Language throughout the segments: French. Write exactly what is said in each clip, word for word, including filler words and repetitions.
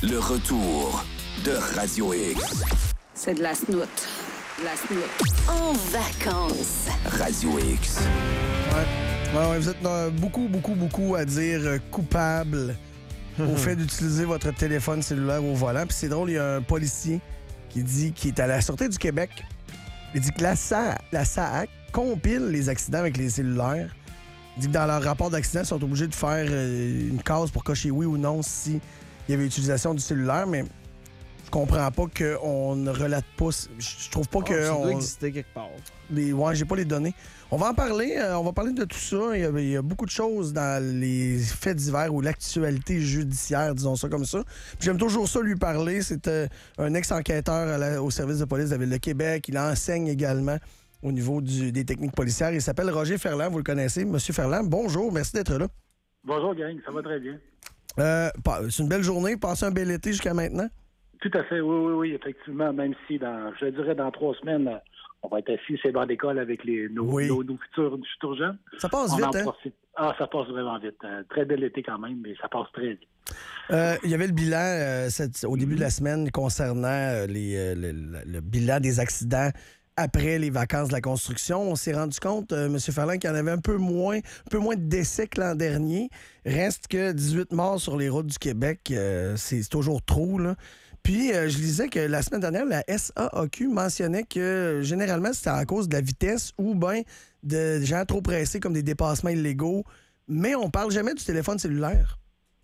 Le retour de Radio X. C'est de la snout. La snout. En vacances. Radio X. Ouais. Ouais, ouais, vous êtes euh, beaucoup, beaucoup, beaucoup à dire euh, coupable au fait d'utiliser votre téléphone cellulaire au volant. Puis c'est drôle, il y a un policier qui dit qu'il est à la Sûreté du Québec. Il dit que la S A, la S A A C compile les accidents avec les cellulaires. Il dit que dans leur rapport d'accident, ils sont obligés de faire euh, une case pour cocher oui ou non si il y avait utilisation du cellulaire, mais je comprends pas qu'on ne relate pas. Je trouve pas oh, que. Ça on... doit exister quelque part. Les... Ouais, j'ai pas les données. On va en parler. Euh, on va parler de tout ça. Il y, a, il y a beaucoup de choses dans les faits divers ou l'actualité judiciaire, disons ça comme ça. Puis j'aime toujours ça lui parler. C'est euh, un ex-enquêteur à la... au service de police de la Ville de Québec. Il enseigne également au niveau du... des techniques policières. Il s'appelle Roger Ferland. Vous le connaissez. Monsieur Ferland, bonjour. Merci d'être là. Bonjour, gang. Ça va très bien. Euh, c'est une belle journée. Passez un bel été jusqu'à maintenant. Tout à fait, oui, oui, oui, effectivement, même si, dans, je dirais, dans trois semaines, on va être assis sur les bancs d'école avec les, nos, oui. nos, nos futurs, futurs jeunes. Ça passe on vite, hein? Profite. Ah, ça passe vraiment vite. Euh, très bel été quand même, mais ça passe très vite. Euh, il y avait le bilan euh, cette, au début mm-hmm. de la semaine concernant euh, les, euh, le, le, le bilan des accidents après les vacances de la construction. On s'est rendu compte, euh, M. Ferland, qu'il y en avait un peu moins, un peu moins de décès que l'an dernier. Reste que dix-huit morts sur les routes du Québec, euh, c'est, c'est toujours trop, là. Puis, euh, je lisais que la semaine dernière, la S A A Q mentionnait que euh, généralement, c'était à cause de la vitesse ou bien de gens trop pressés comme des dépassements illégaux. Mais on parle jamais du téléphone cellulaire.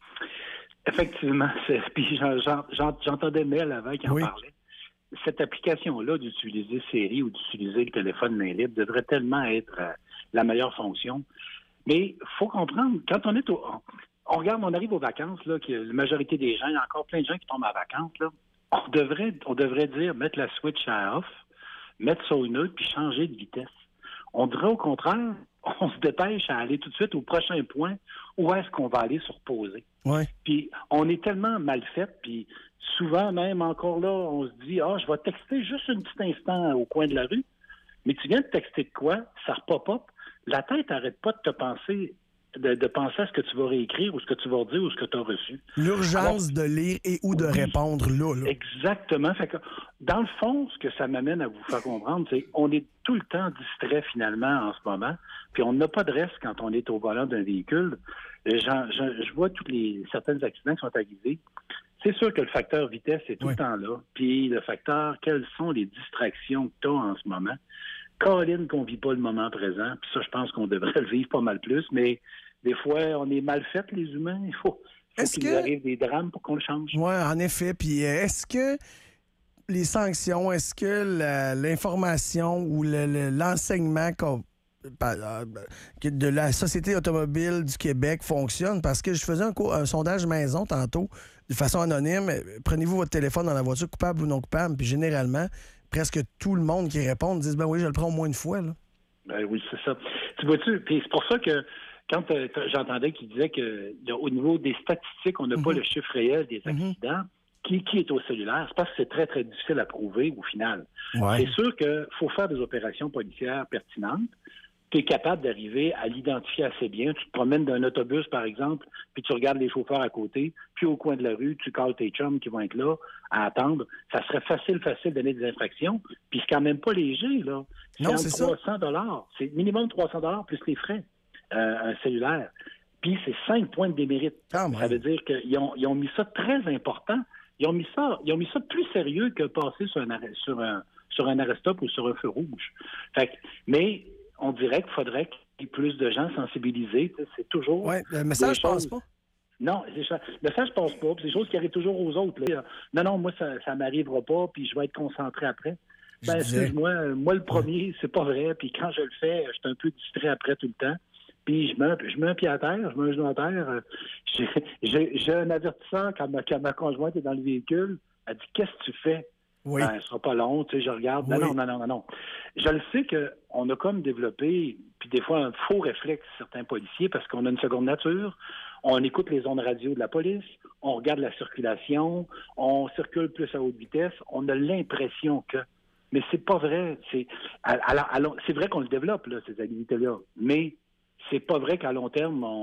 Effectivement. C'est, puis j'en, j'en, j'entendais Mel avant qui en oui. parlait. Cette application-là d'utiliser Siri ou d'utiliser le téléphone main libre devrait tellement être euh, la meilleure fonction. Mais il faut comprendre, quand on est au... On regarde, on arrive aux vacances, là, que la majorité des gens, il y a encore plein de gens qui tombent en vacances, là. On devrait, on devrait dire, mettre la switch à off, mettre ça au neutre, puis changer de vitesse. On devrait, au contraire, on se dépêche à aller tout de suite au prochain point où est-ce qu'on va aller se reposer. Ouais. Puis on est tellement mal fait, puis souvent même encore là, on se dit, ah, je vais texter juste un petit instant au coin de la rue, mais tu viens de texter de quoi? Ça repop-up. La tête n'arrête pas de te penser... De, de penser à ce que tu vas réécrire ou ce que tu vas dire ou ce que tu as reçu. L'urgence Alors, de lire et ou de oui, répondre là, là. Exactement. Fait que, dans le fond, ce que ça m'amène à vous faire comprendre, c'est qu'on est tout le temps distrait finalement en ce moment, puis on n'a pas de reste quand on est au volant d'un véhicule. J'en, j'en, je vois tous les certains accidents qui sont arrivés. C'est sûr que le facteur vitesse est tout oui. le temps là. Puis le facteur, quelles sont les distractions que tu as en ce moment? Colline qu'on vit pas le moment présent. Puis ça, je pense qu'on devrait le vivre pas mal plus. Mais des fois, on est mal fait, les humains. Il faut, faut est-ce qu'il que... arrive des drames pour qu'on le change. Oui, en effet. Puis est-ce que les sanctions, est-ce que la, l'information ou le, le, l'enseignement qu'on, de la Société automobile du Québec fonctionne? Parce que je faisais un, cours, un sondage maison tantôt, de façon anonyme. Prenez-vous votre téléphone dans la voiture, coupable ou non coupable? Puis généralement, presque tout le monde qui répond disent « Ben oui, je le prends au moins une fois. » là. Ben oui, c'est ça. Tu vois-tu? Puis c'est pour ça que quand euh, j'entendais qu'il disait que là, au niveau des statistiques, on n'a mm-hmm. pas le chiffre réel des accidents. Mm-hmm. Qui, qui est au cellulaire? C'est parce que c'est très, très difficile à prouver au final. Ouais. C'est sûr qu'il faut faire des opérations policières pertinentes. Tu es capable d'arriver à l'identifier assez bien. Tu te promènes d'un autobus, par exemple, puis tu regardes les chauffeurs à côté, puis au coin de la rue, tu calls tes chums qui vont être là à attendre. Ça serait facile, facile de donner des infractions, puis c'est quand même pas léger, là. C'est non, c'est trois cents dollars. C'est minimum trois cents dollars plus les frais, euh, un cellulaire. Puis c'est cinq points de démérite. Ah, ça veut dire qu'ils ont, ils ont mis ça très important. Ils ont mis ça, ils ont mis ça plus sérieux que passer sur un arrêt, sur un, sur un arrêt-stop ou sur un feu rouge. Fait que, mais on dirait qu'il faudrait qu'il y ait plus de gens sensibilisés. C'est toujours... Oui, le message ne passe pas. Non, c'est ça. Le message passe pas. C'est des choses qui arrivent toujours aux autres. Là. Non, non, moi, ça ne m'arrivera pas, puis je vais être concentré après. Ben, excuse-moi, moi, le premier, c'est pas vrai. Puis quand je le fais, je suis un peu distrait après tout le temps. Puis je mets, je mets un pied à terre, je mets un genou à terre. J'ai, j'ai, j'ai un avertisseur quand ma, quand ma conjointe est dans le véhicule. Elle dit « Qu'est-ce que tu fais? » Oui. Ben, ce sera pas long, tu sais, je regarde. Oui. Non, non, non, non, non. Je le sais qu'on a comme développé, puis des fois, un faux réflexe, certains policiers, parce qu'on a une seconde nature. On écoute les ondes radio de la police, on regarde la circulation, on circule plus à haute vitesse, on a l'impression que... Mais c'est pas vrai. C'est, alors, alors, c'est vrai qu'on le développe, là, ces habilités-là, mais c'est pas vrai qu'à long terme, on,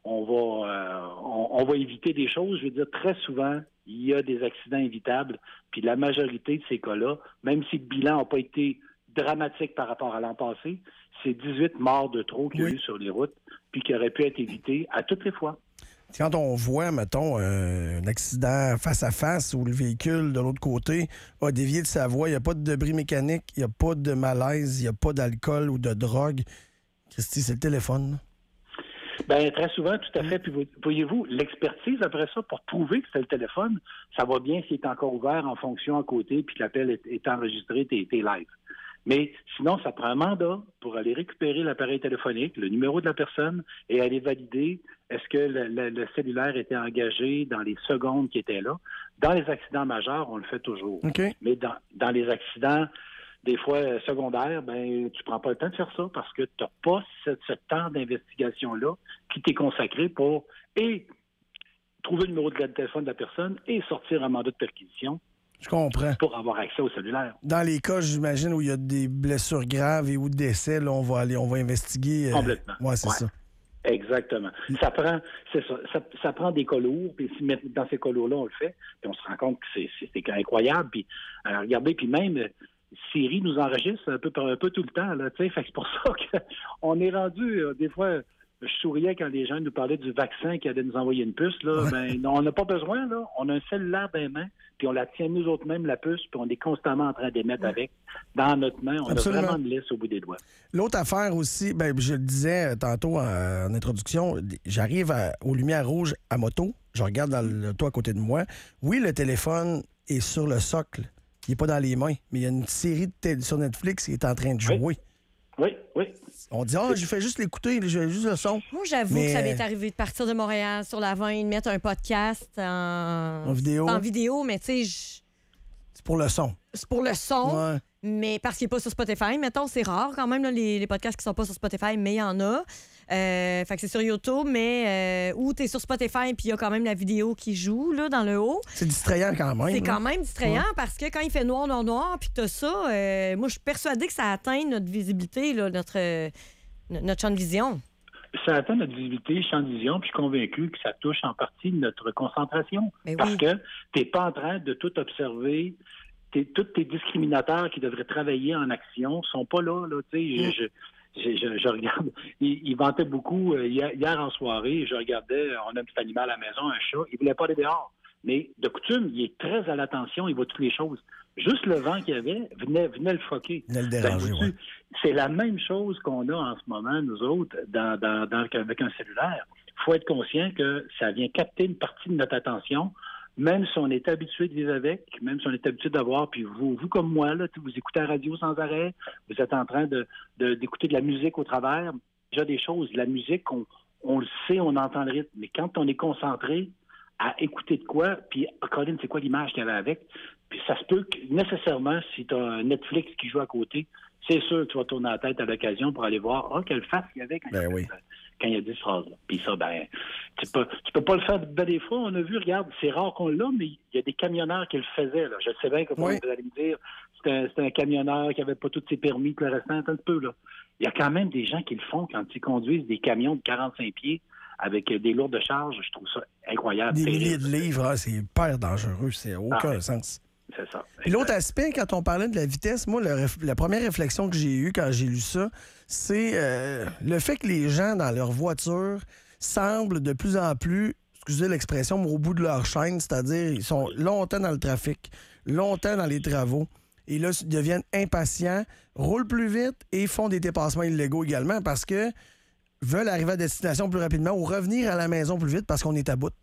on va, euh, on, on va éviter des choses. Je veux dire, très souvent, il y a des accidents évitables. Puis la majorité de ces cas-là, même si le bilan n'a pas été dramatique par rapport à l'an passé, c'est dix-huit morts de trop qu'il y a oui. eu sur les routes, puis qui auraient pu être évités à toutes les fois. Quand on voit, mettons, euh, un accident face à face où le véhicule de l'autre côté a dévié de sa voie, il n'y a pas de débris mécanique, il n'y a pas de malaise, il n'y a pas d'alcool ou de drogue. Christy, c'est le téléphone. Là. Bien, très souvent, tout à fait. Puis, voyez-vous, l'expertise après ça, pour prouver que c'est le téléphone, ça va bien s'il est encore ouvert en fonction à côté, puis que l'appel est, est enregistré, t'es, t'es live. Mais sinon, ça prend un mandat pour aller récupérer l'appareil téléphonique, le numéro de la personne, et aller valider est-ce que le, le, le cellulaire était engagé dans les secondes qui étaient là. Dans les accidents majeurs, on le fait toujours. Okay. Mais dans, dans les accidents des fois euh, secondaires, ben tu prends pas le temps de faire ça parce que tu n'as pas ce, ce temps d'investigation-là qui t'est consacré pour et trouver le numéro de téléphone de la personne et sortir un mandat de perquisition. Je comprends. Pour avoir accès au cellulaire. Dans les cas, j'imagine, où il y a des blessures graves et ou décès, là, on va aller, on va investiguer. Euh... Complètement. Ouais, c'est ouais. ça. Exactement. Ça prend, c'est ça, ça, ça prend des cas lourds, puis dans ces cas lourds-là, on le fait, puis on se rend compte que c'est, c'est, c'est incroyable. Puis euh, regardez, puis même Siri nous enregistre un peu, un peu tout le temps, là, tu sais, fait que c'est pour ça qu'on est rendu, euh, des fois, je souriais quand les gens nous parlaient du vaccin qui allait nous envoyer une puce, là, ouais. Ben, non, on n'a pas besoin, là, on a un cellulaire dans les mains, puis on la tient nous autres mêmes, la puce, puis on est constamment en train d'émettre ouais. avec, dans notre main, on Absolument. a vraiment une liste au bout des doigts. L'autre affaire aussi, ben, je le disais tantôt en, en introduction, j'arrive à, aux lumières rouges à moto, je regarde dans le toit à côté de moi, oui, le téléphone est sur le socle, il n'est pas dans les mains, mais il y a une série de télé sur Netflix qui est en train de jouer. Oui, oui. oui. On dit, ah, oh, je fais juste l'écouter, je fais juste le son. Moi, j'avoue mais... que ça m'est arrivé de partir de Montréal sur la vingt, de mettre un podcast en, en vidéo. En vidéo, mais tu sais, je... c'est pour le son. C'est pour le son, ouais. mais parce qu'il n'est pas sur Spotify. Mettons, c'est rare quand même, là, les, les podcasts qui sont pas sur Spotify, mais il y en a. Euh, fait que c'est sur YouTube, mais euh, où tu es sur Spotify puis il y a quand même la vidéo qui joue là, dans le haut. C'est distrayant quand même. C'est là. quand même distrayant ouais. parce que quand il fait noir, noir, noir, puis que tu as ça, euh, moi, je suis persuadée que ça atteint notre visibilité, là, notre, euh, notre champ de vision. Ça atteint notre visibilité, champ de vision, puis je suis convaincu que ça touche en partie notre concentration. Mais parce oui. que tu n'es pas en train de tout observer. T'es, tous tes discriminateurs qui devraient travailler en action sont pas là. là tu sais, mm. je, je, je, je regarde. Ils, ils vantaient beaucoup. Euh, hier, hier en soirée, je regardais, on a un petit animal à la maison, un chat. Il voulait pas aller dehors. Mais de coutume, il est très à l'attention, il voit toutes les choses. Juste le vent qu'il y avait venait, venait le foquer. Venait le déranger, ben, ouais. C'est la même chose qu'on a en ce moment, nous autres, dans, dans, dans, avec un cellulaire. Il faut être conscient que ça vient capter une partie de notre attention, même si on est habitué de vivre avec, même si on est habitué d'avoir, puis vous, vous comme moi, là, vous écoutez la radio sans arrêt, vous êtes en train de, de, d'écouter de la musique au travers, déjà des choses. La musique, on, on le sait, on entend le rythme, mais quand on est concentré à écouter de quoi, puis Colin, c'est quoi l'image qu'il y avait avec, puis ça se peut que nécessairement, si tu as un Netflix qui joue à côté, c'est sûr que tu vas tourner la tête à l'occasion pour aller voir, ah, quelle face il y avait quand, ben il, oui. quand il a dit cette phrase-là. Puis ça, ben, tu peux, tu peux pas le faire ben, des fois. On a vu, regarde, c'est rare qu'on l'a, mais il y a des camionneurs qui le faisaient. Là. Je sais bien que oui. vous allez me dire, c'est un, c'est un camionneur qui avait pas tous ses permis, tout le restant, un peu, là. Il y a quand même des gens qui le font quand ils conduisent des camions de quarante-cinq pieds avec des lourdes charges. Je trouve ça incroyable. Des c'est milliers de livres, hein, c'est hyper dangereux. C'est aucun ah, sens. C'est ça. Puis l'autre aspect, quand on parlait de la vitesse, moi, le, la première réflexion que j'ai eue quand j'ai lu ça, c'est euh, le fait que les gens, dans leur voiture, semblent de plus en plus, excusez l'expression, mais au bout de leur chaîne, c'est-à-dire ils sont longtemps dans le trafic, longtemps dans les travaux, et là, ils deviennent impatients, roulent plus vite et font des dépassements illégaux également parce que veulent arriver à destination plus rapidement ou revenir à la maison plus vite parce qu'on est à bout.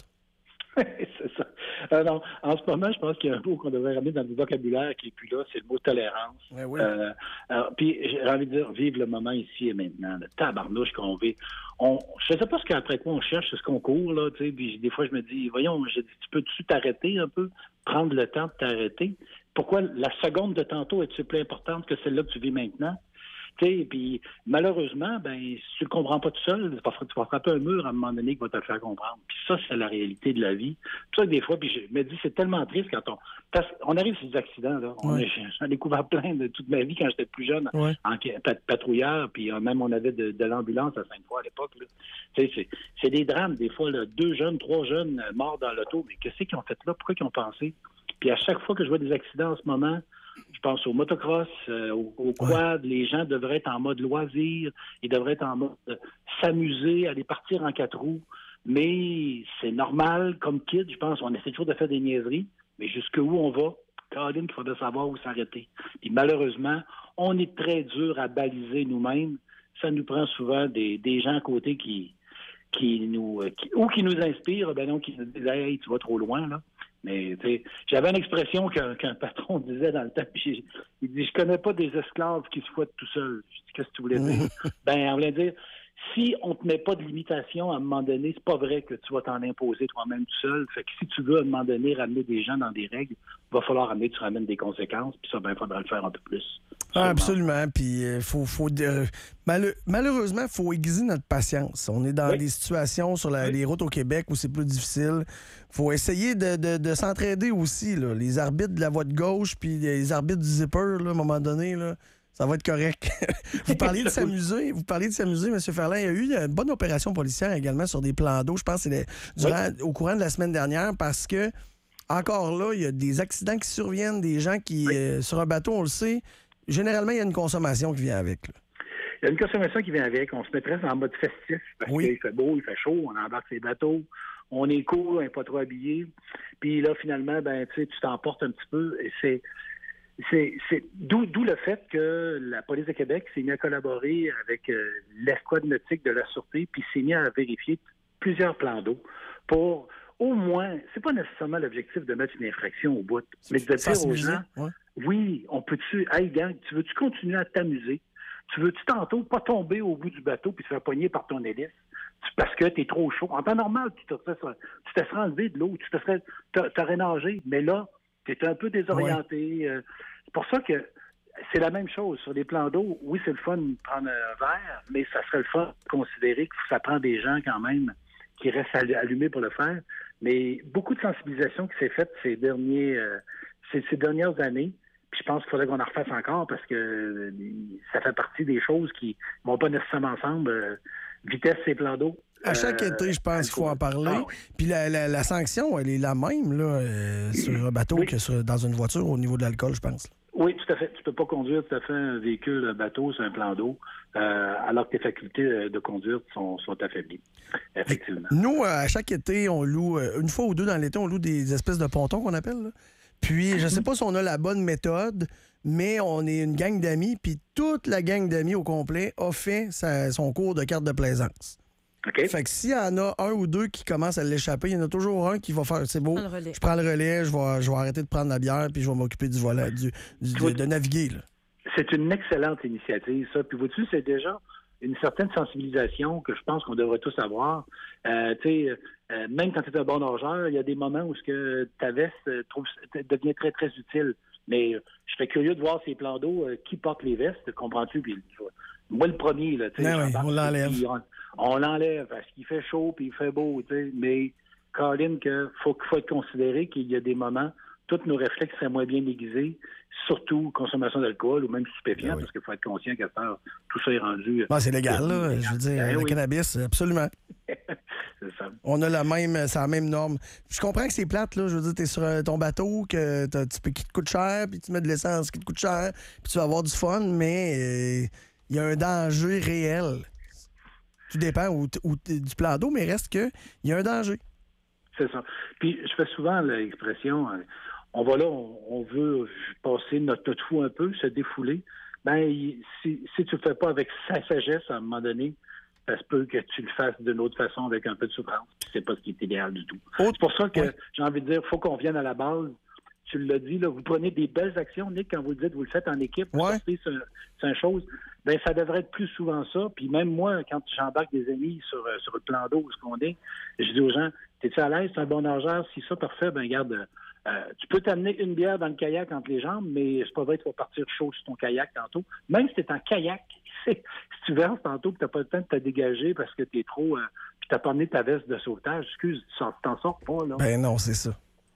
C'est ça. Euh, non, en ce moment, je pense qu'il y a un mot qu'on devrait ramener dans le vocabulaire qui n'est plus là, c'est le mot tolérance. Ouais, oui. euh, alors, puis j'ai envie de dire, vive le moment ici et maintenant, le tabarnouche qu'on vit. On, je ne sais pas ce qu'après quoi on cherche, c'est ce qu'on court, là, tu sais, puis des fois je me dis, voyons, je dis, tu peux-tu t'arrêter un peu, prendre le temps de t'arrêter? Pourquoi la seconde de tantôt est-tu plus importante que celle-là que tu vis maintenant? Tu sais, puis malheureusement, ben si tu le comprends pas tout seul, tu vas, tu vas frapper un mur à un moment donné qui va te le faire comprendre. Puis ça, c'est la réalité de la vie. Puis ça, des fois, puis je me dis, c'est tellement triste quand on... Parce qu'on arrive sur des accidents, là. On ouais. a, j'en ai découvert plein de toute ma vie quand j'étais plus jeune, ouais. en patrouilleur, puis euh, même on avait de, de l'ambulance à Sainte-Foy à l'époque. Là. Tu sais, c'est, c'est des drames, des fois, là, deux jeunes, trois jeunes euh, morts dans l'auto. Mais qu'est-ce qu'ils ont fait là? Pourquoi ils ont pensé? Puis à chaque fois que je vois des accidents en ce moment, je pense au motocross, euh, au, au quad, ouais. les gens devraient être en mode loisir, ils devraient être en mode euh, s'amuser, aller partir en quatre roues. Mais c'est normal, comme kid, je pense, on essaie toujours de faire des niaiseries, mais jusqu'où on va? Caroline, il faudrait savoir où s'arrêter. Puis malheureusement, on est très dur à baliser nous-mêmes. Ça nous prend souvent des, des gens à côté qui, qui nous, qui, ou qui nous inspirent, ben non, qui nous disent « Hey, tu vas trop loin, là ». Mais tu sais, j'avais une expression qu'un, qu'un patron disait dans le temps, puis il dit « Je connais pas des esclaves qui se fouettent tout seuls. » Je dis « Qu'est-ce que tu voulais dire? » Ben, on voulait dire si on ne te met pas de limitation, à un moment donné, c'est pas vrai que tu vas t'en imposer toi-même tout seul. Fait que si tu veux, à un moment donné, ramener des gens dans des règles, il va falloir amener que tu ramènes des conséquences, puis ça, ben, il faudra le faire un peu plus. Ah, absolument. Puis, il euh, faut, faut euh, mal- malheureusement, il faut aiguiser notre patience. On est dans oui. des situations sur la, oui. les routes au Québec où c'est plus difficile. Il faut essayer de, de, de s'entraider aussi. Là. Les arbitres de la voie de gauche, puis les arbitres du zipper, là, à un moment donné, là, ça va être correct. Vous parliez de s'amuser. Vous parliez de s'amuser, M. Ferland. Il y a eu une bonne opération policière également sur des plans d'eau. Je pense que c'est durant, oui. au courant de la semaine dernière parce que, encore là, il y a des accidents qui surviennent, des gens qui, oui. euh, sur un bateau, on le sait, généralement, il y a une consommation qui vient avec. Là. Il y a une consommation qui vient avec. On se met presque en mode festif parce oui. qu'il fait beau, il fait chaud, on embarque ses bateaux, on est cool, on n'est pas trop habillé. Puis là, finalement, ben, tu sais, tu t'emportes un petit peu et c'est... C'est, c'est d'où, d'où le fait que la police de Québec s'est mise à collaborer avec euh, l'escouade nautique de la Sûreté, puis s'est mise à vérifier plusieurs plans d'eau pour, au moins, c'est pas nécessairement l'objectif de mettre une infraction au bout, mais de dire aux gens, ouais. oui, on peut-tu, hey gang, tu veux-tu continuer à t'amuser? Tu veux-tu tantôt pas tomber au bout du bateau puis te faire pogner par ton hélice? Parce que t'es trop chaud. En temps normal, tu te serais, tu te serais enlevé de l'eau, tu te serais, t'aurais nagé, mais là, tu es un peu désorienté. Ouais. C'est pour ça que c'est la même chose. Sur les plans d'eau, oui, c'est le fun de prendre un verre, mais ça serait le fun de considérer que ça prend des gens quand même qui restent allumés pour le faire. Mais beaucoup de sensibilisation qui s'est faite ces, derniers, euh, ces, ces dernières années. Puis je pense qu'il faudrait qu'on en refasse encore parce que euh, ça fait partie des choses qui ne vont pas nécessairement ensemble. Euh, vitesse et plans d'eau. À chaque été, je pense qu'il faut en parler. Ah, oui. Puis la, la, la sanction, elle est la même là, euh, sur un bateau oui. que sur, dans une voiture au niveau de l'alcool, je pense. Oui, tout à fait. Tu ne peux pas conduire tout à fait un véhicule, un bateau sur un plan d'eau, euh, alors que tes facultés de conduire sont, sont affaiblies. Effectivement. Nous, à chaque été, on loue, une fois ou deux dans l'été, on loue des espèces de pontons qu'on appelle. Là. Puis, je ne sais pas si on a la bonne méthode, mais on est une gang d'amis, puis toute la gang d'amis au complet a fait sa, son cours de carte de plaisance. Okay. Fait que s'il y en a un ou deux qui commencent à l'échapper, il y en a toujours un qui va faire, c'est beau, je prends le relais, je vais, je vais arrêter de prendre la bière, puis je vais m'occuper du volant, du, du, de, de naviguer. Là. C'est une excellente initiative, ça. Puis vois-tu, c'est déjà une certaine sensibilisation que je pense qu'on devrait tous avoir. Euh, tu sais, euh, même quand tu es un bon nageur, il y a des moments où ce que ta veste euh, trouve, devient très, très utile. Mais euh, je serais curieux de voir ces plans d'eau, euh, qui portent les vestes, comprends-tu? Puis, moi, le premier, là, tu sais, oui, on l'enlève. Puis, on, on l'enlève parce qu'il fait chaud puis il fait beau, tu sais. Mais, Colin, qu'il faut, faut être considéré qu'il y a des moments, tous nos réflexes seraient moins bien aiguisés, surtout consommation d'alcool ou même stupéfiants, ben oui. parce qu'il faut être conscient qu'à faire, tout ça est rendu... Ben, c'est légal, là. Légal. Je veux dire, ben, le oui. cannabis, absolument. C'est ça. On a la même, c'est la même norme. Je comprends que c'est plate, là. Je veux dire, t'es sur ton bateau, que t'as, tu peux, qui te coûte cher, puis tu mets de l'essence qui te coûte cher, puis tu vas avoir du fun, mais il euh, y a un danger réel. Tout dépend où, où du plan d'eau, mais reste que il y a un danger. C'est ça. Puis je fais souvent l'expression, on va là, on, on veut passer notre, notre fou un peu, se défouler. Ben, si, si tu le fais pas avec sa sagesse, à un moment donné, ça se peut que tu le fasses d'une autre façon avec un peu de souffrance. Puis c'est pas ce qui est idéal du tout. C'est pour ça que ouais. j'ai envie de dire, il faut qu'on vienne à la base. Tu l'as dit, là, vous prenez des belles actions, Nick, quand vous le dites, vous le faites en équipe, vous ouais. sortez sur, sur une chose, ben ça devrait être plus souvent ça. Puis même moi, quand j'embarque des amis sur, sur le plan d'eau où ce qu'on est, je dis aux gens, t'es-tu à l'aise, c'est un bon nageur, si ça, parfait, ben regarde, euh, tu peux t'amener une bière dans le kayak entre les jambes, mais c'est pas vrai que tu vas partir chaud sur ton kayak tantôt. Même si t'es en kayak, si tu verses tantôt que tu n'as pas le temps de te dégager parce que tu es trop... Euh, puis tu n'as pas amené ta veste de sauvetage, excuse, tu t'en sors pas, là. Ben non, c'est ça.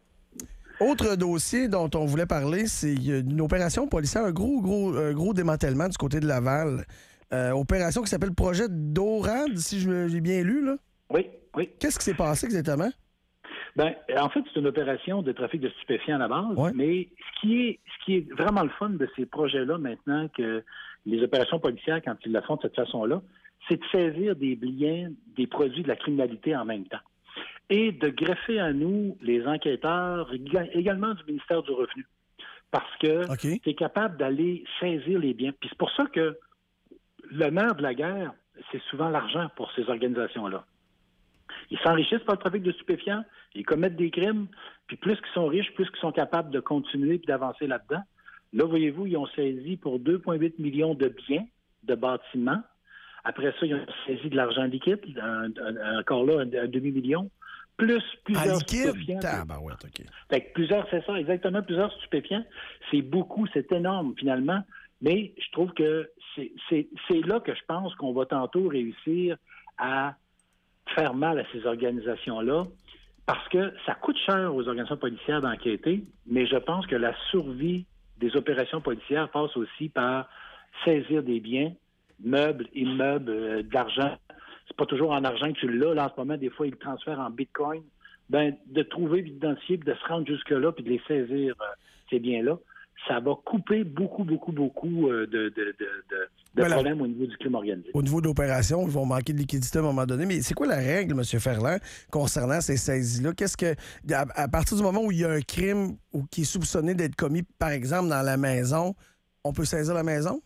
Autre dossier dont on voulait parler, c'est une opération policière, un gros, gros, euh, gros démantèlement du côté de Laval. Euh, opération qui s'appelle Projet Dorade, si je, j'ai bien lu, là. Oui, oui. Qu'est-ce qui s'est passé exactement? Ben, en fait, c'est une opération de trafic de stupéfiants à la base, ouais. mais ce qui est ce qui est vraiment le fun de ces projets-là maintenant, que les opérations policières, quand ils la font de cette façon-là, c'est de saisir des biens, des produits de la criminalité en même temps. Et de greffer à nous, les enquêteurs, également du ministère du Revenu. Parce que okay. tu es capable d'aller saisir les biens. Puis c'est pour ça que le nerf de la guerre, c'est souvent l'argent pour ces organisations-là. Ils s'enrichissent par le trafic de stupéfiants, ils commettent des crimes, puis plus qu'ils sont riches, plus qu'ils sont capables de continuer et d'avancer là-dedans. Là, voyez-vous, ils ont saisi pour deux virgule huit millions de biens, de bâtiments. Après ça, ils ont saisi de l'argent liquide, un, un, encore là, un, un demi-million. Plus plusieurs ah, liquide? stupéfiants. Ah, ben ouais, OK. Fait que plusieurs, c'est ça, exactement, plusieurs stupéfiants. C'est beaucoup, c'est énorme, finalement. Mais je trouve que c'est, c'est, c'est là que je pense qu'on va tantôt réussir à faire mal à ces organisations-là, parce que ça coûte cher aux organisations policières d'enquêter, mais je pense que la survie des opérations policières passe aussi par saisir des biens, meubles, immeubles, euh, de l'argent. C'est pas toujours en argent que tu l'as. Là, en ce moment, des fois, ils le transfèrent en bitcoin. Ben, de trouver, d'identifier, puis de se rendre jusque-là, puis de les saisir, euh, ces biens-là, ça va couper beaucoup, beaucoup, beaucoup euh, de, de, de, de, de ben problèmes là, au niveau du crime organisé. Au niveau d'opération, ils vont manquer de liquidité à un moment donné. Mais c'est quoi la règle, M. Ferland, concernant ces saisies-là? Qu'est-ce que, à, à partir du moment où il y a un crime ou qui est soupçonné d'être commis, par exemple, dans la maison, on peut saisir la maison?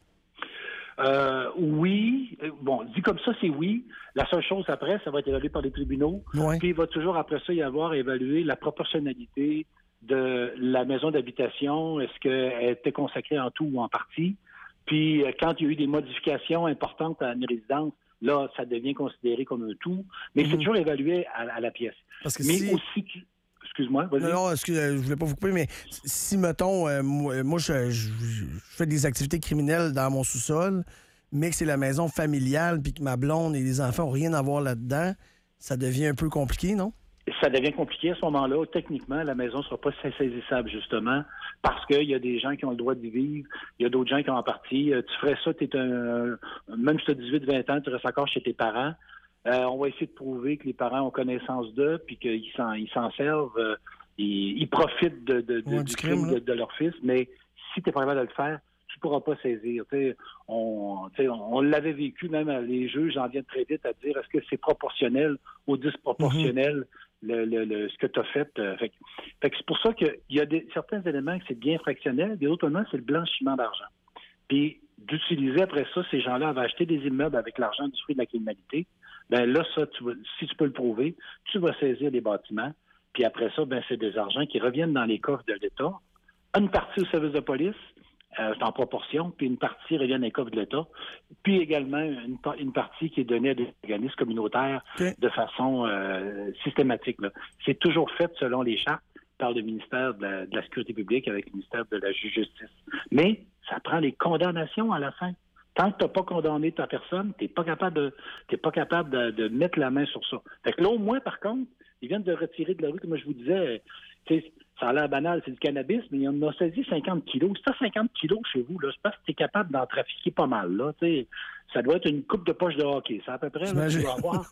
Euh, oui. Bon, dit comme ça, c'est oui. La seule chose après, ça va être évalué par les tribunaux. Ouais. Puis il va toujours après ça y avoir évalué la proportionnalité de la maison d'habitation. Est-ce qu'elle était consacrée en tout ou en partie? Puis quand il y a eu des modifications importantes à une résidence, là, ça devient considéré comme un tout. Mais mm-hmm. c'est toujours évalué à, à la pièce. Parce que mais si... aussi... Excuse-moi, vas-y. Non, non, excuse, je voulais pas vous couper, mais si, mettons, euh, moi, moi je, je, je fais des activités criminelles dans mon sous-sol, mais que c'est la maison familiale, puis que ma blonde et les enfants n'ont rien à voir là-dedans, ça devient un peu compliqué, non? Ça devient compliqué à ce moment-là. Techniquement, la maison ne sera pas saisissable, justement, parce qu'il y a des gens qui ont le droit d'y vivre, il y a d'autres gens qui ont en partie. Tu ferais ça, tu es un... Même si tu as dix-huit vingt ans, tu restes encore chez tes parents. Euh, on va essayer de prouver que les parents ont connaissance d'eux, puis qu'ils s'en, ils s'en servent, euh, ils, ils profitent de, de, de, ouais, du du crime, crime de, de leur fils, mais si tu n'es pas capable de le faire, tu ne pourras pas saisir. T'sais, on, t'sais, on, on l'avait vécu, même les juges en viennent très vite à dire est-ce que c'est proportionnel ou disproportionnel mm-hmm. le, le, le, ce que tu as fait. Euh, fait, fait que c'est pour ça qu'il y a des, certains éléments que c'est bien fractionnel, et d'autres éléments, c'est le blanchiment d'argent. Puis d'utiliser après ça, ces gens-là avaient acheté des immeubles avec l'argent du fruit de la criminalité. Ben là, ça, tu vas, si tu peux le prouver, tu vas saisir les bâtiments. Puis après ça, ben c'est des argents qui reviennent dans les coffres de l'État. Une partie au service de police, euh, en proportion, puis une partie revient dans les coffres de l'État. Puis également une, une partie qui est donnée à des organismes communautaires okay. de façon euh, systématique. Là. C'est toujours fait selon les chartes par le ministère de la, de la Sécurité publique avec le ministère de la Justice. Mais ça prend les condamnations à la fin. Tant que tu n'as pas condamné ta personne, tu n'es pas capable de t'es pas capable de, de mettre la main sur ça. Fait que là, au moins, par contre, ils viennent de retirer de la rue, comme je vous disais, ça a l'air banal, c'est du cannabis, mais on a saisi cinquante kilos. Si tu as cinquante kilos chez vous, là, c'est parce que tu es capable d'en trafiquer pas mal. Là, t'sais. Ça doit être une coupe de poche de hockey. C'est à peu près, là, tu dois avoir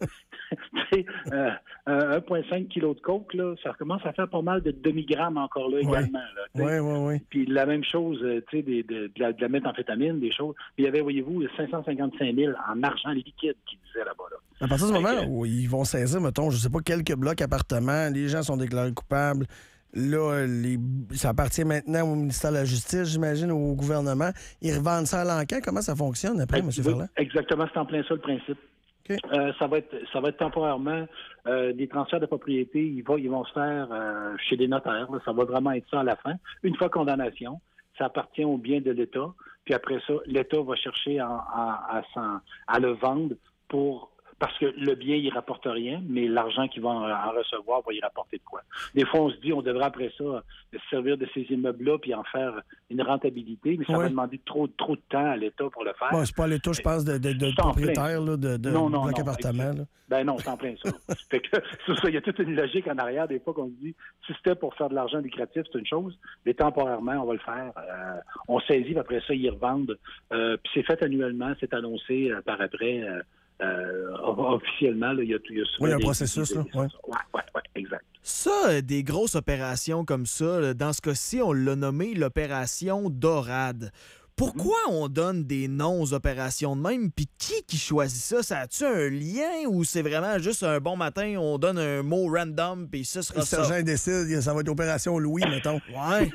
euh, un virgule cinq kilos de coke, là, ça commence à faire pas mal de demi-grammes encore là également. Oui, oui, oui. Puis la même chose, tu sais, de, de, de, la, de la méthamphétamine, des choses. Puis il y avait, voyez-vous, cinq cent cinquante-cinq mille en argent liquide qui disait là-bas. Là. À partir du fait moment que, où ils vont saisir, mettons, je sais pas, quelques blocs appartements, les gens sont déclarés coupables. Là, les, ça appartient maintenant au ministère de la Justice, j'imagine, au gouvernement. Ils revendent ça à l'enquête. Comment ça fonctionne après, M. Ferland? Exactement, c'est en plein ça le principe. Okay. Euh, ça va être ça va être temporairement euh, des transferts de propriété. Ils vont, ils vont se faire euh, chez des notaires. Là. Ça va vraiment être ça à la fin. Une fois condamnation, ça appartient au bien de l'État. Puis après ça, l'État va chercher à, à, à, à le vendre pour parce que le bien, il rapporte rien, mais l'argent qu'il va en, en recevoir va y rapporter de quoi. Des fois, on se dit, on devrait après ça se servir de ces immeubles-là puis en faire une rentabilité, mais ça oui. va demander trop, trop de temps à l'État pour le faire. Bon, c'est pas à l'État, je pense, de, de, de propriétaires là, de, de non, non, blocs non, appartements. Là. Ben non, c'est en plein ça. Fait que, c'est ça. Il y a toute une logique en arrière. Des fois qu'on se dit, si c'était pour faire de l'argent lucratif, c'est une chose, mais temporairement, on va le faire. Euh, on saisit, puis après ça, ils revendent. Euh, puis c'est fait annuellement, c'est annoncé euh, par après. Euh, euh, officiellement, là, il y a, il y a oui, il y a un des, processus. Des, là. des, Ouais. Ouais, ouais, ouais, exact. Ça, des grosses opérations comme ça, dans ce cas-ci, on l'a nommé l'opération Dorade. Pourquoi on donne des noms aux opérations de même? Puis qui qui choisit ça? Ça a-tu un lien ou c'est vraiment juste un bon matin, on donne un mot random puis ça sera le ça? Le sergent décide, ça va être opération Louis, mettons. Ouais.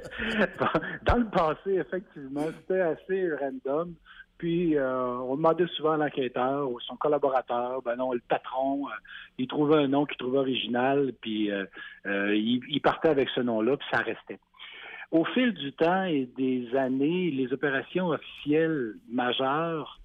Dans le passé, effectivement, c'était assez random. Puis, euh, on demandait souvent à l'enquêteur ou son collaborateur, ben non, le patron, euh, il trouvait un nom qu'il trouvait original, puis euh, euh, il, il partait avec ce nom-là, puis ça restait. Au fil du temps et des années, les opérations officielles majeures,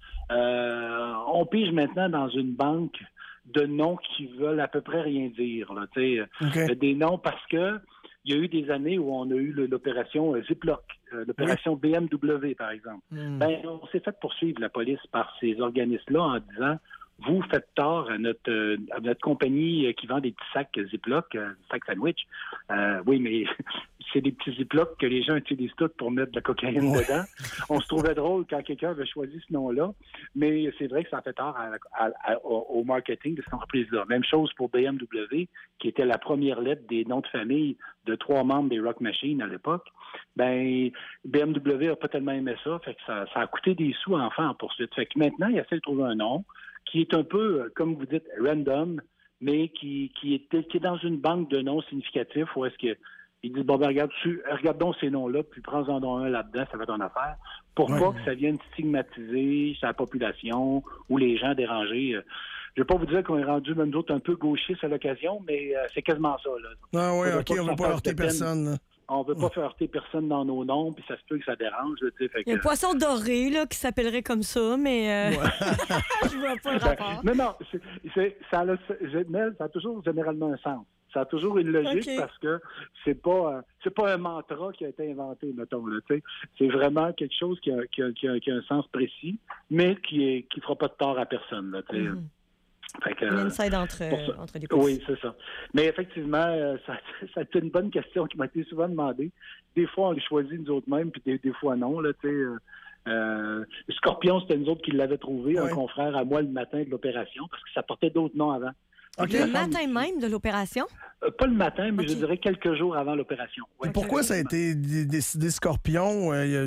euh, on pige maintenant dans une banque de noms qui veulent à peu près rien dire. Là, okay. Des noms parce que il y a eu des années où on a eu l'opération Ziploc, euh, l'opération oui. B M W, par exemple. Mm. Ben, on s'est fait poursuivre la police par ces organismes-là en disant vous faites tort à notre, euh, à notre compagnie qui vend des petits sacs Ziploc, euh, sacs sandwich. Euh, oui, mais c'est des petits Ziploc que les gens utilisent tous pour mettre de la cocaïne ouais. dedans. On se trouvait drôle quand quelqu'un avait choisi ce nom-là, mais c'est vrai que ça fait tort à, à, à, au marketing de cette entreprise-là. Même chose pour B M W, qui était la première lettre des noms de famille de trois membres des Rock Machine à l'époque. Ben, B M W n'a pas tellement aimé ça, fait que ça, ça a coûté des sous à en faire en poursuite. Fait que maintenant, il essaie de trouver un nom qui est un peu, comme vous dites, random, mais qui, qui, est, qui est dans une banque de noms significatifs où est-ce que ils disent, bon, ben, regarde, tu, regarde donc ces noms-là, puis prends-en un là-dedans, ça va être ton affaire, pour ouais. pas que ça vienne stigmatiser sa population ou les gens dérangés. Je ne vais pas vous dire qu'on est rendu, même d'autres, un peu gauchistes à l'occasion, mais euh, c'est quasiment ça. Là. Ah oui, OK, on ne veut pas heurter personne. Là. On ne veut pas faire heurter personne dans nos noms, puis ça se peut que ça dérange. Là, fait Il y a que... un poisson doré là, qui s'appellerait comme ça, mais euh... ouais. je vois pas le rapport. Non, non, c'est, c'est, ça, a, ça a toujours généralement un sens. Ça a toujours une logique okay. parce que c'est pas, c'est pas un mantra qui a été inventé, mettons. Là, c'est vraiment quelque chose qui a, qui, a, qui, a, qui a un sens précis, mais qui ne qui fera pas de tort à personne. Là, mm-hmm. Fait que, l'inside entre, euh, entre les Oui, c'est ça. Mais effectivement, euh, ça, ça a été une bonne question qui m'a été souvent demandée. Des fois, on les choisit nous autres mêmes, puis des, des fois non. Là, euh, euh, Scorpion, c'était nous autres qui l'avaient trouvé, oui. un confrère à moi le matin de l'opération, parce que ça portait d'autres noms avant. Okay. Le matin même de l'opération? Euh, pas le matin, mais okay. je dirais quelques jours avant l'opération. Ouais. Pourquoi ça a été décidé Scorpion? Euh, y a...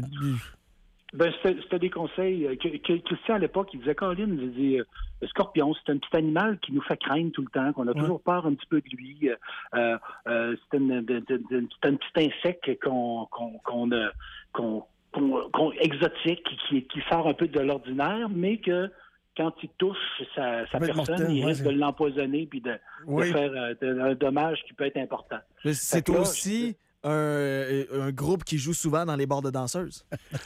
Ben, c'était, c'était des conseils. Que, que, Christian, à l'époque, il disait, Colin, il disait, le scorpion, c'est un petit animal qui nous fait craindre tout le temps, qu'on a ouais. toujours peur un petit peu de lui. Euh, euh, c'est, une, de, de, de, c'est un petit insecte qu'on, qu'on, qu'on, euh, qu'on, qu'on, qu'on exotique, qui, qui sort un peu de l'ordinaire, mais que quand il touche sa, sa personne, mortel, il risque ouais, de l'empoisonner puis de, oui. de faire euh, de, un dommage qui peut être important. Mais c'est là, aussi... Je... Un, un groupe qui joue souvent dans les bars de danseuses.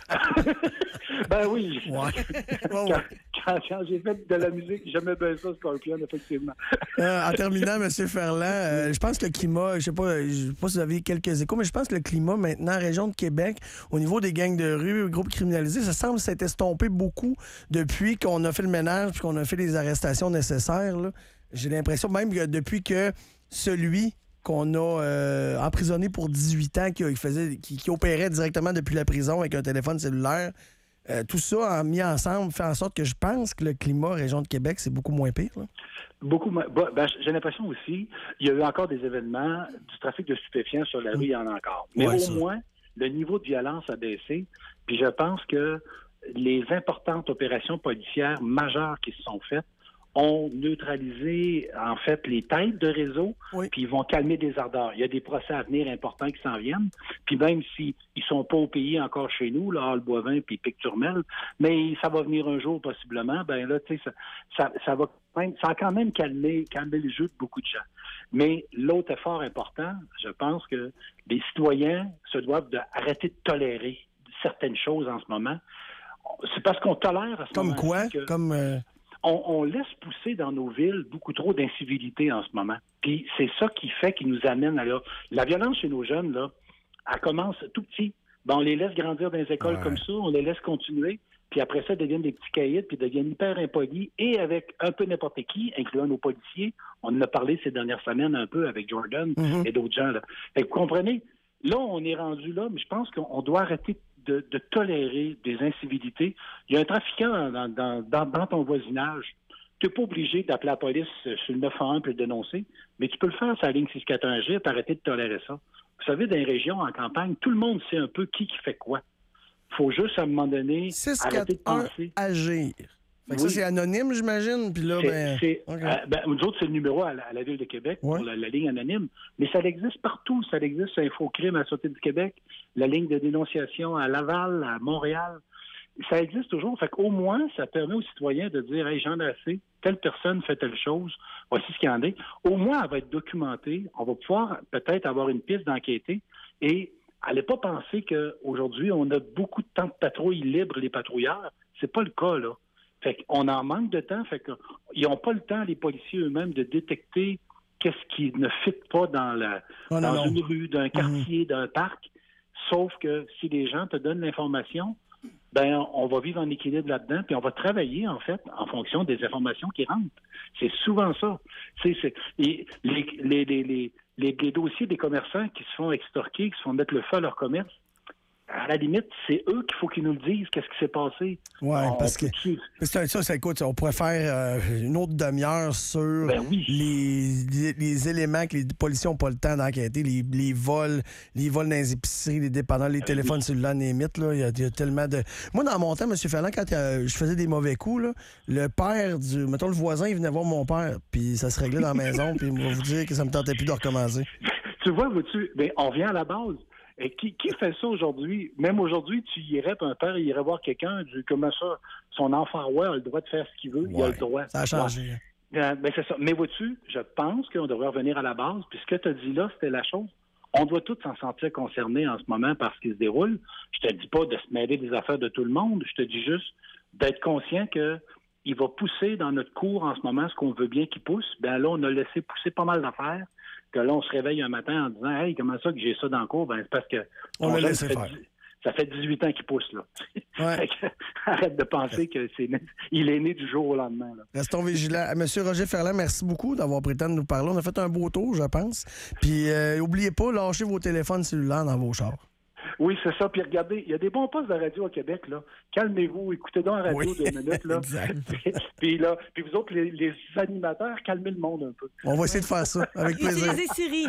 Ben oui. Ouais. quand, quand, quand j'ai fait de la musique, j'aimais bien ça, Scorpion, effectivement. Euh, en terminant, M. Ferland, euh, je pense que le climat, je sais pas, je sais pas si vous avez quelques échos, mais je pense que le climat maintenant, région de Québec, au niveau des gangs de rue, groupes criminalisés, ça semble s'être estompé beaucoup depuis qu'on a fait le ménage puis qu'on a fait les arrestations nécessaires. Là. J'ai l'impression même que depuis que celui qu'on a euh, emprisonné pour dix-huit ans, qui, qui, faisait, qui, qui opérait directement depuis la prison avec un téléphone cellulaire. Euh, tout ça a mis ensemble fait en sorte que je pense que le climat région de Québec, c'est beaucoup moins pire. Là. Beaucoup moins. Ben, j'ai l'impression aussi, il y a eu encore des événements, du trafic de stupéfiants sur la rue, il y en a encore. Mais ouais, au ça. moins, le niveau de violence a baissé. Puis je pense que les importantes opérations policières majeures qui se sont faites ont neutralisé, en fait, les têtes de réseau, oui. puis ils vont calmer des ardeurs. Il y a des procès à venir importants qui s'en viennent, puis même s'ils ne sont pas au pays encore chez nous, là, Haute-Boisvin puis Pic-Turmel, mais ça va venir un jour possiblement, ben là, tu sais, ça, ça, ça va même, ça a quand même calmé, calmé le jeu de beaucoup de gens. Mais l'autre effort important, je pense que les citoyens se doivent d'arrêter de tolérer certaines choses en ce moment. C'est parce qu'on tolère à ce Comme moment quoi? que... Comme... Euh... on, on laisse pousser dans nos villes beaucoup trop d'incivilité en ce moment. Puis c'est ça qui fait, qui nous amène à là. La violence chez nos jeunes, là, elle commence tout petit. Ben, on les laisse grandir dans les écoles ouais. comme ça, on les laisse continuer, puis après ça, ils deviennent des petits caïds, puis ils deviennent hyper impolis, et avec un peu n'importe qui, incluant nos policiers. On en a parlé ces dernières semaines un peu avec Jordan mm-hmm. et d'autres gens. Là. Fait que vous comprenez? Là, on est rendu là, mais je pense qu'on doit arrêter de, de tolérer des incivilités. Il y a un trafiquant dans, dans, dans, dans ton voisinage. Tu n'es pas obligé d'appeler la police sur le neuf un un pour le dénoncer, mais tu peux le faire sur la ligne six cent quarante-et-un G et arrêter de tolérer ça. Vous savez, dans les régions, en campagne, tout le monde sait un peu qui qui fait quoi. Il faut juste, à un moment donné, arrêter de penser. Agir. Fait que oui. Ça, c'est anonyme, j'imagine. Puis là, c'est, ben... c'est, okay. euh, ben, nous autres, c'est le numéro à la, à la Ville de Québec ouais. pour la, la ligne anonyme. Mais ça existe partout. Ça existe sur Infocrime à la Sûreté du Québec, la ligne de dénonciation à Laval, à Montréal. Ça existe toujours. Fait qu'au moins, ça permet aux citoyens de dire « Hey, j'en ai assez. Telle personne fait telle chose. Voici ce qu'il y en est. » Au moins, elle va être documentée. On va pouvoir peut-être avoir une piste d'enquêter. Et allez pas penser qu'aujourd'hui, on a beaucoup de temps de patrouille libre, les patrouilleurs. C'est pas le cas, là. Fait qu'on en manque de temps. Fait qu'ils n'ont pas le temps, les policiers eux-mêmes, de détecter qu'est-ce qui ne fit pas dans, la, oh, dans non, une non. rue, d'un quartier, mmh. d'un parc. Sauf que si les gens te donnent l'information, ben on va vivre en équilibre là-dedans, puis on va travailler, en fait, en fonction des informations qui rentrent. C'est souvent ça. C'est, c'est, et les, les, les, les, les, les dossiers des commerçants qui se font extorquer, qui se font mettre le feu à leur commerce, à la limite, c'est eux qu'il faut qu'ils nous le disent, qu'est-ce qui s'est passé. Oui, parce que c'est ça, ça, écoute, on pourrait faire euh, une autre demi-heure sur ben oui. les, les, les éléments que les policiers n'ont pas le temps d'enquêter, les, les vols, les vols dans les épiceries, les dépendants, les ben téléphones oui. cellulaires, les mythes, là, il y, a, il y a tellement de... Moi, dans mon temps, M. Ferland, quand euh, je faisais des mauvais coups, là, le père du... Mettons, le voisin, il venait voir mon père, puis ça se réglait dans la maison, puis il va vous dire que ça me tentait plus de recommencer. Tu vois, vois-tu, ben, on revient à la base. Et qui, qui fait ça aujourd'hui? Même aujourd'hui, tu irais, puis un père il irait voir quelqu'un, du comment ça, son enfant ouais, a le droit de faire ce qu'il veut, ouais, il a le droit. Ça a changé. Ouais. Euh, ben c'est ça. Mais vois-tu, je pense qu'on devrait revenir à la base, puis ce que tu as dit là, c'était la chose. On doit tous s'en sentir concernés en ce moment par ce qui se déroule. Je te dis pas de se mêler des affaires de tout le monde, je te dis juste d'être conscient que il va pousser dans notre cours en ce moment ce qu'on veut bien qu'il pousse. Ben là, on a laissé pousser pas mal d'affaires. Que là, on se réveille un matin en disant « Hey, comment ça que j'ai ça dans le cours? » Ben, c'est parce que... On l'a laissé faire. Ça fait dix-huit ans qu'il pousse, là. Ouais. Arrête de penser qu'il est né du jour au lendemain, là. Restons vigilants. Monsieur Roger Ferland, merci beaucoup d'avoir pris le temps de nous parler. On a fait un beau tour, je pense. Puis, euh, n'oubliez pas, lâchez vos téléphones cellulaires dans vos chars. Oui, c'est ça. Puis regardez, il y a des bons postes de radio à Québec, là. Calmez-vous, écoutez donc la radio oui, deux minutes, là. puis, puis là, puis vous autres, les, les animateurs, calmez le monde un peu. On va essayer de faire ça, avec plaisir. Utilisez Siri.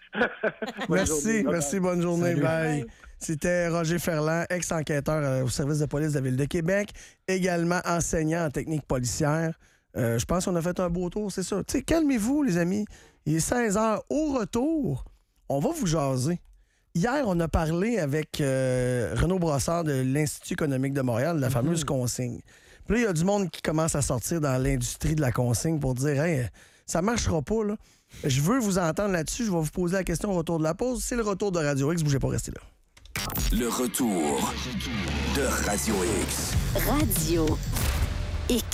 Merci, journée, merci, bonne journée, Salut. bye. C'était Roger Ferland, ex-enquêteur euh, au service de police de la Ville de Québec, également enseignant en technique policière. Euh, je pense qu'on a fait un beau tour, c'est ça. Tu sais, calmez-vous, les amis. Il est seize heures. Au retour, on va vous jaser. Hier, on a parlé avec euh, Renaud Brossard de l'Institut économique de Montréal, de la fameuse mm-hmm. consigne. Puis là, il y a du monde qui commence à sortir dans l'industrie de la consigne pour dire « Hey, ça marchera pas, là. » Je veux vous entendre là-dessus. Je vais vous poser la question au retour de la pause. C'est le retour de Radio X. Bougez pas, restez là. Le retour de Radio X. Radio